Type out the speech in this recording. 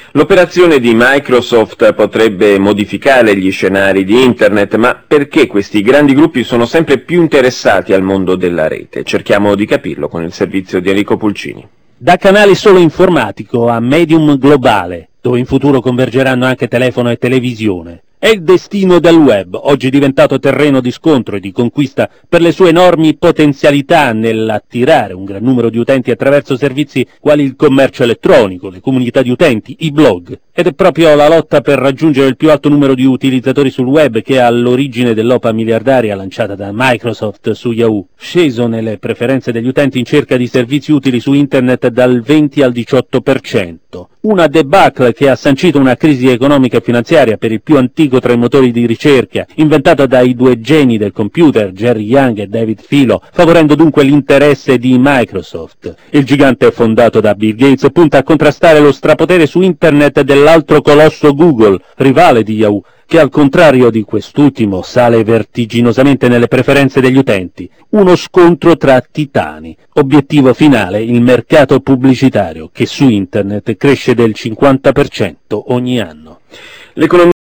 L'operazione di Microsoft potrebbe modificare gli scenari di Internet, ma perché questi grandi gruppi sono sempre più interessati al mondo della rete? Cerchiamo di capirlo con il servizio di Enrico Pulcini. Da canale solo informatico a medium globale, dove in futuro convergeranno anche telefono e televisione. È il destino del web, oggi diventato terreno di scontro e di conquista per le sue enormi potenzialità nell'attirare un gran numero di utenti attraverso servizi quali il commercio elettronico, le comunità di utenti, i blog. Ed è proprio la lotta per raggiungere il più alto numero di utilizzatori sul web che è all'origine dell'OPA miliardaria lanciata da Microsoft su Yahoo, sceso nelle preferenze degli utenti in cerca di servizi utili su internet dal 20 al 18%. Una debacle che ha sancito una crisi economica e finanziaria per il più antico tra i motori di ricerca, inventato dai due geni del computer, Jerry Yang e David Filo, favorendo dunque l'interesse di Microsoft. Il gigante fondato da Bill Gates punta a contrastare lo strapotere su internet dell'altro colosso Google, rivale di Yahoo, che al contrario di quest'ultimo sale vertiginosamente nelle preferenze degli utenti. Uno scontro tra titani. Obiettivo finale, il mercato pubblicitario, che su internet cresce del 50% ogni anno. L'economia